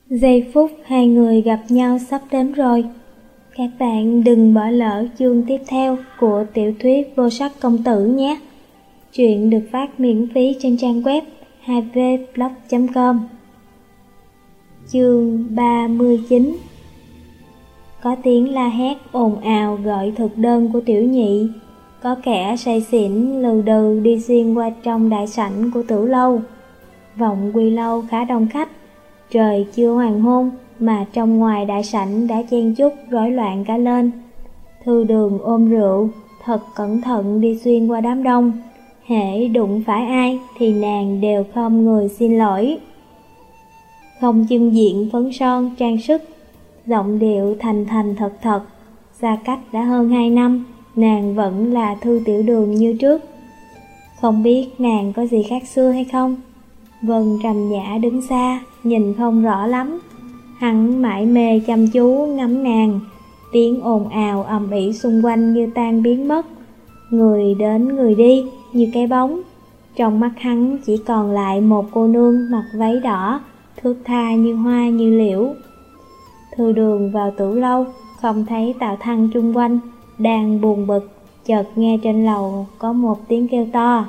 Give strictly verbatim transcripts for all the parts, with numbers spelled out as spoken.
Giây phút hai người gặp nhau sắp đến rồi. Các bạn đừng bỏ lỡ chương tiếp theo của tiểu thuyết Vô Sắc Công Tử nhé. Truyện được phát miễn phí trên trang web hai v blog chấm com. Chương ba mươi chín. Có tiếng la hét ồn ào gọi thực đơn của tiểu nhị. Có kẻ say xỉn lừ đừ đi xuyên qua trong đại sảnh của Tử Lâu. Vọng Quy Lâu khá đông khách. Trời chưa hoàng hôn mà trong ngoài đại sảnh đã chen chúc rối loạn cả lên. Thư Đường ôm rượu, thật cẩn thận đi xuyên qua đám đông. Hễ đụng phải ai thì nàng đều khom người xin lỗi. Không chưng diện phấn son trang sức, giọng điệu thành thành thật thật. Xa cách đã hơn hai năm, nàng vẫn là Thư Tiểu Đường như trước. Không biết nàng có gì khác xưa hay không? Vân Trầm Nhã đứng xa, nhìn không rõ lắm. Hắn mải mê chăm chú ngắm nàng. Tiếng ồn ào ầm ĩ xung quanh như tan biến mất. Người đến người đi như cái bóng. Trong mắt hắn chỉ còn lại một cô nương mặc váy đỏ, thướt tha như hoa như liễu. Thư Đường vào Tử Lâu, không thấy Tào Thăng chung quanh, đang buồn bực, chợt nghe trên lầu có một tiếng kêu to.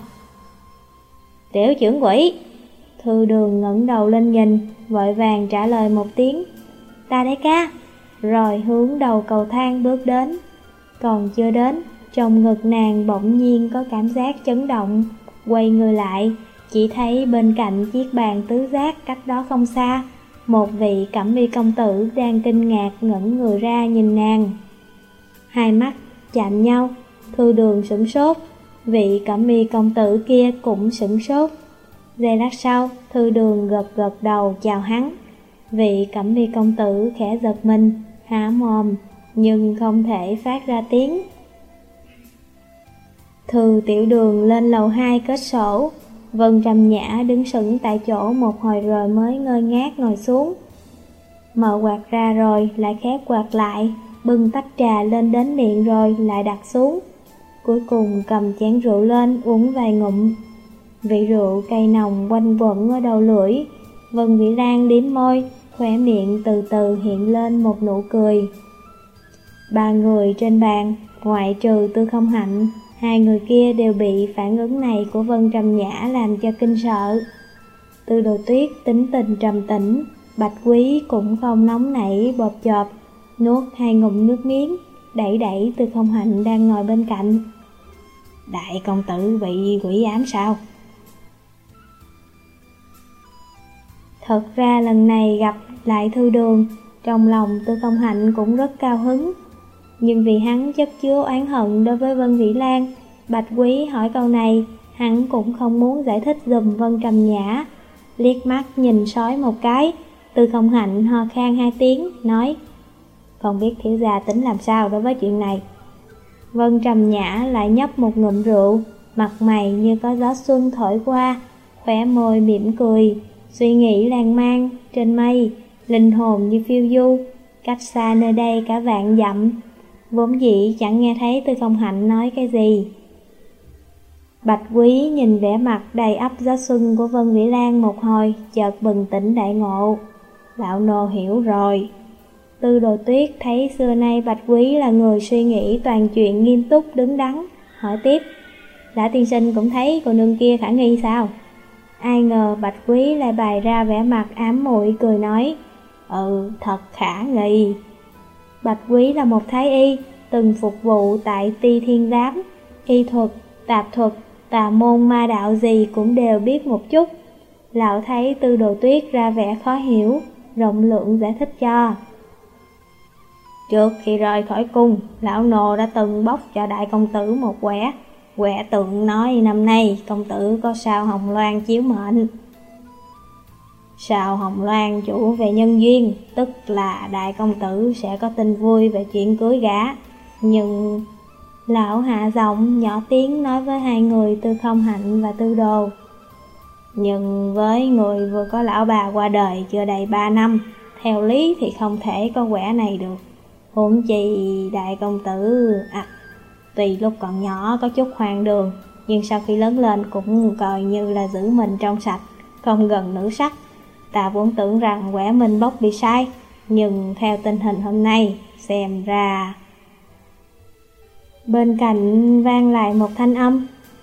Tiểu trưởng quỹ! Thư Đường ngẩng đầu lên nhìn, vội vàng trả lời một tiếng, ta đây ca, rồi hướng đầu cầu thang bước đến. Còn chưa đến, trong ngực nàng bỗng nhiên có cảm giác chấn động, quay người lại, chỉ thấy bên cạnh chiếc bàn tứ giác cách đó không xa, một vị Cẩm Y công tử đang kinh ngạc ngẩng người ra nhìn nàng. Hai mắt chạm nhau, Thư Đường sửng sốt, vị Cẩm Y công tử kia cũng sửng sốt. Giây lát sau, Thư Đường gật gật đầu chào hắn. Vị Cẩm Y công tử khẽ giật mình, há mồm, nhưng không thể phát ra tiếng. Thư Tiểu Đường lên lầu hai kết sổ. Vân Trầm Nhã đứng sững tại chỗ một hồi rồi mới ngơ ngác ngồi xuống. Mở quạt ra rồi lại khép quạt lại, bưng tách trà lên đến miệng rồi lại đặt xuống. Cuối cùng cầm chén rượu lên uống vài ngụm. Vị rượu cay nồng quanh quẩn ở đầu lưỡi. Vân Vĩ Lan liếm môi, khóe miệng từ từ hiện lên một nụ cười. Ba người trên bàn, ngoại trừ Tư Không Hạnh, hai người kia đều bị phản ứng này của Vân Trầm Nhã làm cho kinh sợ. Tư Đồ Tuyết tính tình trầm tĩnh, Bạch Quý cũng không nóng nảy bộp chộp, nuốt hai ngụm nước miếng, đẩy đẩy Tư Không Hạnh đang ngồi bên cạnh. Đại công tử bị quỷ ám sao? Thật ra lần này gặp lại Thư Đường, trong lòng Tư Không Hạnh cũng rất cao hứng. Nhưng vì hắn chất chứa oán hận đối với Vân Vĩ Lan, Bạch Quý hỏi câu này, hắn cũng không muốn giải thích giùm Vân Trầm Nhã. Liếc mắt nhìn sói một cái, Tư Không Hạnh ho khan hai tiếng, nói, không biết thiếu gia tính làm sao đối với chuyện này. Vân Trầm Nhã lại nhấp một ngụm rượu, mặt mày như có gió xuân thổi qua, khóe môi mỉm cười, suy nghĩ lan man trên mây, linh hồn như phiêu du, cách xa nơi đây cả vạn dặm. Vốn dĩ chẳng nghe thấy Tư Không Hạnh nói cái gì. Bạch Quý nhìn vẻ mặt đầy ắp gió xuân của Vân Vĩ Lan một hồi, chợt bừng tỉnh đại ngộ. Lão nô hiểu rồi. Tư Đồ Tuyết thấy xưa nay Bạch Quý là người suy nghĩ toàn chuyện nghiêm túc đứng đắn, hỏi tiếp, Lã tiên sinh cũng thấy cô nương kia khả nghi sao? Ai ngờ Bạch Quý lại bày ra vẻ mặt ám muội cười nói, ừ, thật khả nghi. Bạch Quý là một thái y, từng phục vụ tại Ti Thiên Giám, y thuật, tạp thuật, tà môn ma đạo gì cũng đều biết một chút. Lão thấy Tư Đồ Tuyết ra vẻ khó hiểu, rộng lượng giải thích cho. Trước khi rời khỏi cung, lão nô đã từng bóc cho đại công tử một quẻ. Quẻ tượng nói năm nay công tử có sao hồng loan chiếu mệnh. Sao hồng loan chủ về nhân duyên, tức là đại công tử sẽ có tin vui về chuyện cưới gả. Nhưng lão hạ giọng nhỏ tiếng nói với hai người Tư Không Hạnh và Tư Đồ. Nhưng với người vừa có lão bà qua đời chưa đầy ba năm, theo lý thì không thể có quẻ này được. Huống chi đại công tử, à, tuy lúc còn nhỏ có chút hoang đường, nhưng sau khi lớn lên cũng coi như là giữ mình trong sạch, không gần nữ sắc. Ta vốn tưởng rằng quẻ Minh Bốc bị sai, nhưng theo tình hình hôm nay, xem ra... Bên cạnh vang lại một thanh âm.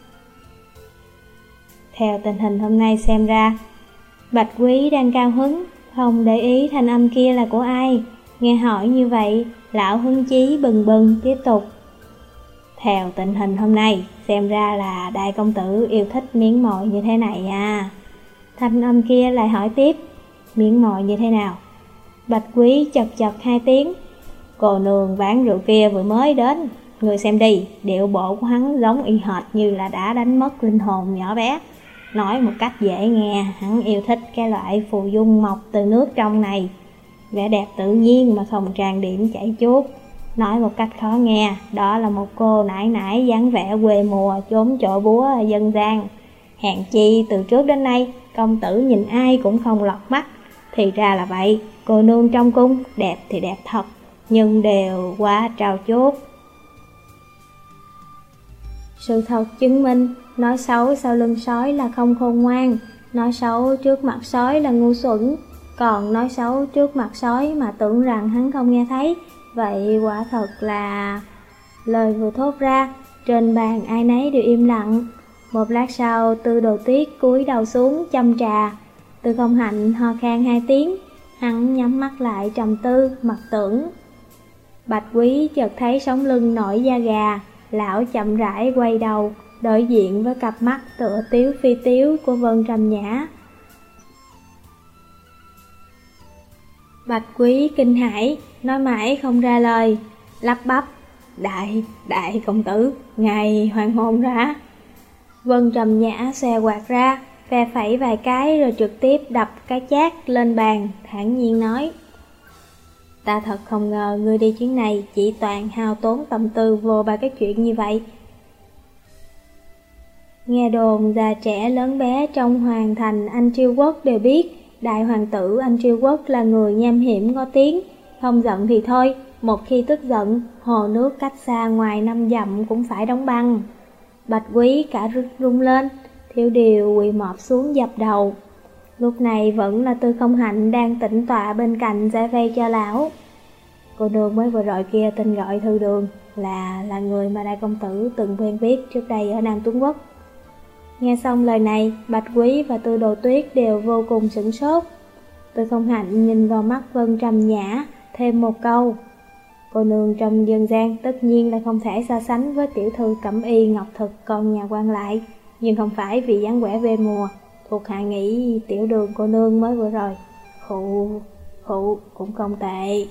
Theo tình hình hôm nay xem ra, Bạch Quý đang cao hứng, không để ý thanh âm kia là của ai. Nghe hỏi như vậy, lão hứng chí bừng bừng tiếp tục. Theo tình hình hôm nay, xem ra là đại công tử yêu thích miếng mồi như thế này à. Thanh âm kia lại hỏi tiếp, miếng mồi như thế nào? Bạch Quý chật chật hai tiếng. Cô nương bán rượu kia vừa mới đến, người xem đi, điệu bộ của hắn giống y hệt như là đã đánh mất linh hồn nhỏ bé. Nói một cách dễ nghe, hắn yêu thích cái loại phù dung mọc từ nước trong này. Vẻ đẹp tự nhiên mà không trang điểm chảy chuốt. Nói một cách khó nghe, đó là một cô nãi nãi dáng vẻ quê mùa trốn trội búa dân gian. Hèn chi từ trước đến nay, công tử nhìn ai cũng không lọt mắt. Thì ra là vậy, cô nương trong cung, đẹp thì đẹp thật, nhưng đều quá trao chuốt. Sự thật chứng minh, nói xấu sau lưng sói là không khôn ngoan, nói xấu trước mặt sói là ngu xuẩn, còn nói xấu trước mặt sói mà tưởng rằng hắn không nghe thấy, vậy quả thật là... Lời vừa thốt ra, trên bàn ai nấy đều im lặng. Một lát sau, Tư Đồ Tuyết cúi đầu xuống châm trà. Tư Không Hạnh ho khan hai tiếng, hắn nhắm mắt lại trầm tư, mặc tưởng. Bạch Quý chợt thấy sống lưng nổi da gà, lão chậm rãi quay đầu, đối diện với cặp mắt tựa tiếu phi tiếu của Vân Trầm Nhã. Bạch Quý kinh hãi, nói mãi không ra lời, lắp bắp, đại, đại công tử, ngài hoàng hôn ra. Vân Trầm Nhã xòe quạt ra, phe phẩy vài cái rồi trực tiếp đập cái chát lên bàn, thản nhiên nói. Ta thật không ngờ ngươi đi chuyến này chỉ toàn hao tốn tâm tư vô ba cái chuyện như vậy. Nghe đồn già trẻ lớn bé trong hoàng thành Anh Triều Quốc đều biết đại hoàng tử Anh Triều Quốc là người nham hiểm ngó tiếng, không giận thì thôi, một khi tức giận, hồ nước cách xa ngoài năm dặm cũng phải đóng băng. Bạch Quý cả rung lên, Thiếu Điều quỳ mọp xuống dập đầu. Lúc này vẫn là Tư Không Hạnh đang tĩnh tọa bên cạnh giải vây cho lão. Cô nương mới vừa rồi kia tên gọi Thư Đường, là là người mà đại công tử từng quen biết trước đây ở Nam Tuấn Quốc. Nghe xong lời này, Bạch Quý và Tư Đồ Tuyết đều vô cùng sửng sốt. Tư Không Hạnh nhìn vào mắt Vân Trầm Nhã, thêm một câu. Cô nương trong dân gian tất nhiên là không thể so sánh với tiểu thư Cẩm Y Ngọc Thực con nhà quan lại, nhưng không phải vì dáng vẻ về mùa. Thuộc hạ nghĩ tiểu Đường cô nương mới vừa rồi, khụ, khụ cũng không tệ.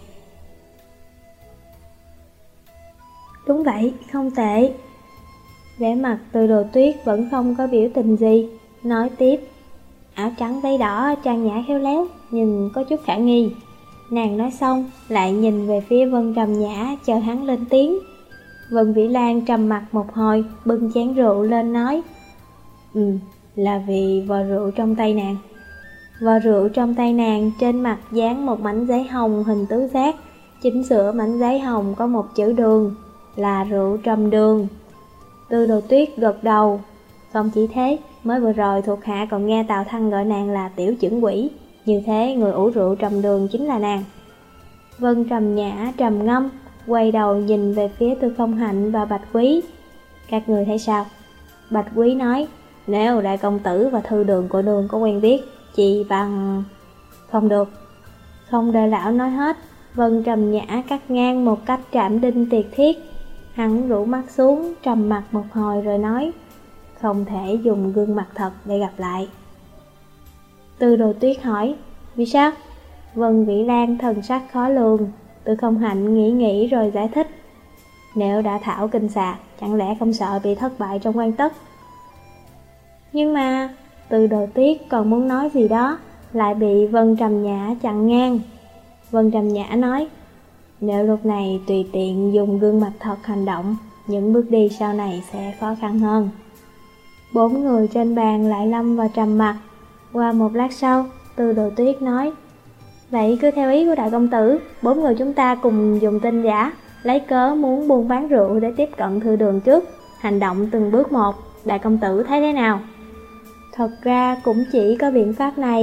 Đúng vậy, không tệ. Vẻ mặt Tư Đồ Tuyết vẫn không có biểu tình gì, nói tiếp. Áo trắng váy đỏ trang nhã khéo léo, nhưng có chút khả nghi. Nàng nói xong, lại nhìn về phía Vân Trầm Nhã, chờ hắn lên tiếng. Vân Vĩ Lan trầm mặt một hồi, bưng chén rượu lên nói. Ừ, là vì vò rượu trong tay nàng. Vò rượu trong tay nàng trên mặt dán một mảnh giấy hồng hình tứ giác, chính giữa mảnh giấy hồng có một chữ đường, là rượu trầm đường. Tư Đồ Tuyết gật đầu. Không chỉ thế, mới vừa rồi thuộc hạ còn nghe Tào Thăng gọi nàng là tiểu chưởng quỷ, như thế người ủ rượu trầm đường chính là nàng. Vân Trầm Nhã trầm ngâm, quay đầu nhìn về phía Tư Không Hạnh và Bạch Quý. Các người thấy sao? Bạch Quý nói, nếu đại công tử và Thư Đường của nương có quen biết, chỉ bằng... Không được. Không đợi lão nói hết, Vân Trầm Nhã cắt ngang một cách trảm đinh tiệt thiết. Hắn rũ mắt xuống, trầm mặt một hồi rồi nói, không thể dùng gương mặt thật để gặp lại. Tư Đồ Tuyết hỏi, vì sao? Vân Vĩ Lan thần sắc khó lường. Tư Không Hạnh nghĩ nghĩ rồi giải thích, nếu đã thảo kinh xà, chẳng lẽ không sợ bị thất bại trong quan tất? Nhưng mà Tư Đồ Tuyết còn muốn nói gì đó, lại bị Vân Trầm Nhã chặn ngang. Vân Trầm Nhã nói, nếu lúc này tùy tiện dùng gương mặt thật hành động, những bước đi sau này sẽ khó khăn hơn. Bốn người trên bàn lại lâm vào trầm mặc. Qua một lát sau, Tư Đồ Tuyết nói, vậy cứ theo ý của đại công tử, bốn người chúng ta cùng dùng tên giả, lấy cớ muốn buôn bán rượu để tiếp cận Thư Đường trước, hành động từng bước một, đại công tử thấy thế nào? Thật ra cũng chỉ có biện pháp này,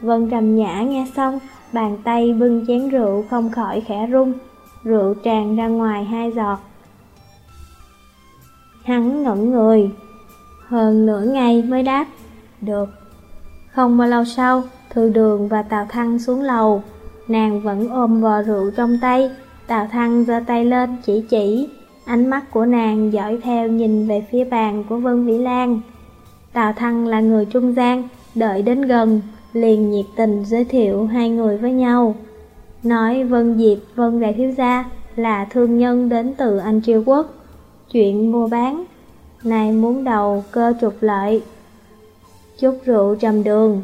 Vân Trầm Nhã nghe xong, bàn tay bưng chén rượu không khỏi khẽ rung, rượu tràn ra ngoài hai giọt. Hắn ngẩn người, hơn nửa ngày mới đáp, được. Không bao lâu sau, Thư Đường và Tào Thăng xuống lầu, nàng vẫn ôm vò rượu trong tay. Tào Thăng giơ tay lên chỉ chỉ, ánh mắt của nàng dõi theo nhìn về phía bàn của Vân Vĩ Lan. Tào Thăng là người trung gian, đợi đến gần, liền nhiệt tình giới thiệu hai người với nhau. Nói Vân Diệp, Vân đại thiếu gia là thương nhân đến từ Anh Triều Quốc. Chuyện mua bán này muốn đầu cơ trục lợi. Chút rượu trầm đường.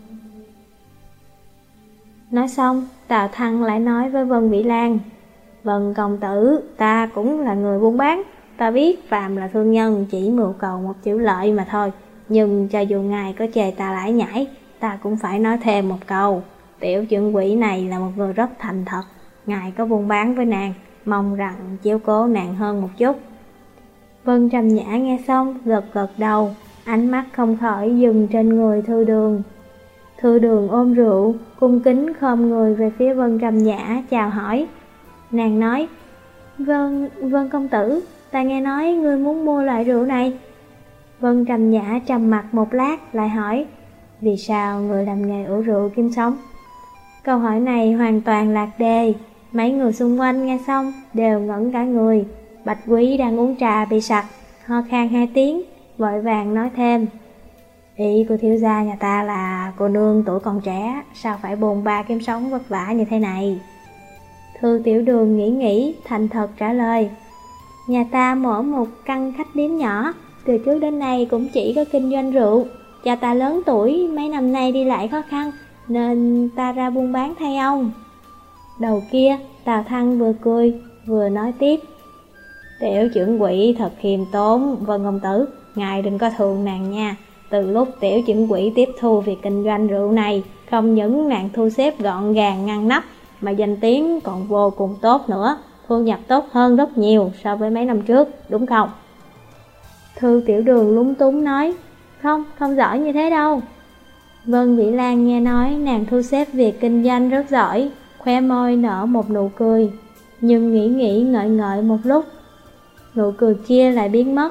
Nói xong, Tào Thăng lại nói với Vân Vĩ Lan, Vân công tử, ta cũng là người buôn bán. Ta biết phàm là thương nhân chỉ mưu cầu một chữ lợi mà thôi. Nhưng cho dù ngài có chê ta lải nhải, ta cũng phải nói thêm một câu. Tiểu trưởng quỹ này là một người rất thành thật. Ngài có buôn bán với nàng, mong rằng chiếu cố nàng hơn một chút. Vân Trầm Nhã nghe xong, gật gật đầu, ánh mắt không khỏi dừng trên người Thư Đường. Thư Đường ôm rượu, cung kính khom người về phía Vân Trầm Nhã chào hỏi. Nàng nói, Vân, Vân công tử, ta nghe nói ngươi muốn mua loại rượu này. Vân Trầm Nhã trầm mặt một lát lại hỏi, vì sao người làm nghề ủ rượu kiếm sống? Câu hỏi này hoàn toàn lạc đề. Mấy người xung quanh nghe xong đều ngẩn cả người. Bạch Quý đang uống trà bị sặc, ho khan hai tiếng, vội vàng nói thêm, ý của thiếu gia nhà ta là cô nương tuổi còn trẻ, sao phải bồn ba kiếm sống vất vả như thế này? Thư Tiểu Đường nghĩ nghĩ, thành thật trả lời, nhà ta mở một căn khách điếm nhỏ, từ trước đến nay cũng chỉ có kinh doanh rượu. Cha ta lớn tuổi, mấy năm nay đi lại khó khăn, nên ta ra buôn bán thay ông. Đầu kia, Tào Thăng vừa cười, vừa nói tiếp, tiểu trưởng quỹ thật khiêm tốn, Vân công tử, ngài đừng có thường nàng nha. Từ lúc tiểu trưởng quỹ tiếp thu việc kinh doanh rượu này, không những nàng thu xếp gọn gàng ngăn nắp, mà danh tiếng còn vô cùng tốt nữa, thu nhập tốt hơn rất nhiều so với mấy năm trước, đúng không? Thư Tiểu Đường lúng túng nói, không, không giỏi như thế đâu. Vân Vĩ Lan nghe nói nàng thu xếp việc kinh doanh rất giỏi, khóe môi nở một nụ cười, nhưng nghĩ nghĩ ngợi ngợi một lúc, nụ cười kia lại biến mất.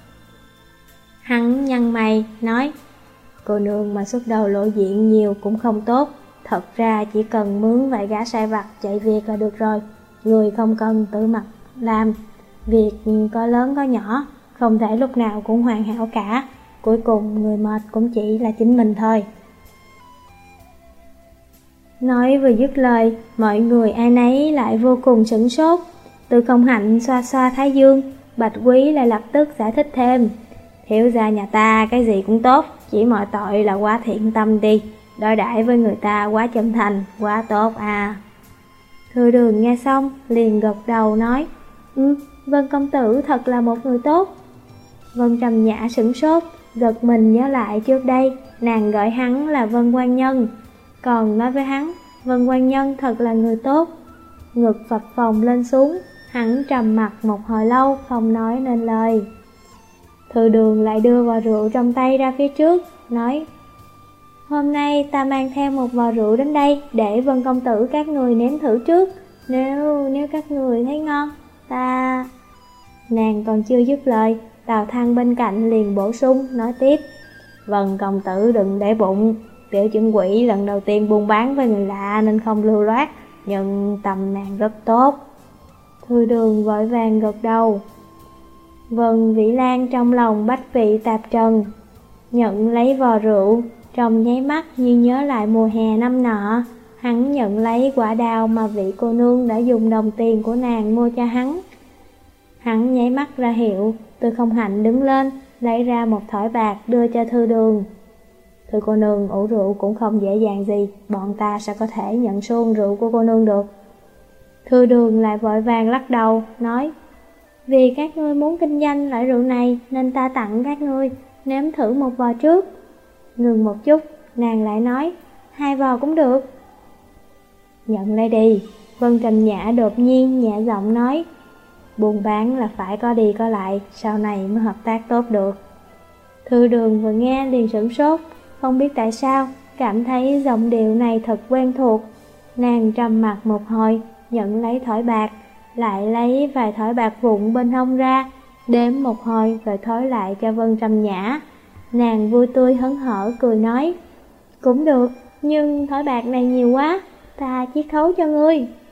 Hắn nhăn mày, nói, cô nương mà xuất đầu lộ diện nhiều cũng không tốt. Thật ra chỉ cần mướn vài gã sai vặt chạy việc là được rồi. Người không cần tự mặt làm. Việc có lớn có nhỏ, không thể lúc nào cũng hoàn hảo cả. Cuối cùng người mệt cũng chỉ là chính mình thôi. Nói vừa dứt lời, mọi người ai nấy lại vô cùng sửng sốt. Từ Không Hạnh xoa xoa thái dương, Bạch Quý lại lập tức giải thích thêm, thiếu gia nhà ta cái gì cũng tốt, chỉ mọi tội là quá thiện tâm đi, đối đãi với người ta quá chân thành, quá tốt à. Thư Đường nghe xong liền gật đầu nói, ừ, Vân công tử thật là một người tốt. Vân Trầm Nhã sửng sốt, giật mình nhớ lại trước đây nàng gọi hắn là Vân Quan Nhân, còn nói với hắn Vân Quan Nhân thật là người tốt. Ngực phập phồng lên xuống, hắn trầm mặt một hồi lâu không nói nên lời. Thư Đường lại đưa vò rượu trong tay ra phía trước, nói, hôm nay ta mang theo một vò rượu đến đây để Vân công tử các người nếm thử trước. Nếu nếu các người thấy ngon, ta... Nàng còn chưa dứt lời, Tào Thăng bên cạnh liền bổ sung, nói tiếp, Vân công tử đừng để bụng, tiểu trưởng quỹ lần đầu tiên buôn bán với người lạ nên không lưu loát, nhưng tâm nàng rất tốt. Thư Đường vội vàng gật đầu. Vân Vĩ Lan trong lòng bách vị tạp trần, nhận lấy vò rượu, trong nháy mắt như nhớ lại mùa hè năm nọ. Hắn nhận lấy quả đào mà vị cô nương đã dùng đồng tiền của nàng mua cho hắn. Hắn nháy mắt ra hiệu, Từ Không Hạnh đứng lên, lấy ra một thỏi bạc đưa cho Thư Đường. Thư cô nương ủ rượu cũng không dễ dàng gì, bọn ta sẽ có thể nhận xuông rượu của cô nương được. Thư Đường lại vội vàng lắc đầu, nói, vì các ngươi muốn kinh doanh loại rượu này nên ta tặng các ngươi, nếm thử một vò trước. Ngừng một chút, nàng lại nói, hai vò cũng được. Nhận lấy đi. Vân Trầm Nhã đột nhiên nhẹ giọng nói, buôn bán là phải có đi có lại, sau này mới hợp tác tốt được. Thư Đường vừa nghe liền sửng sốt, không biết tại sao cảm thấy giọng điệu này thật quen thuộc. Nàng trầm mặc một hồi, nhận lấy thỏi bạc, lại lấy vài thỏi bạc vụn bên hông ra, đếm một hồi rồi thối lại cho Vân Trầm Nhã. Nàng vui tươi hớn hở cười nói, cũng được, nhưng thỏi bạc này nhiều quá, ta chiết khấu cho ngươi.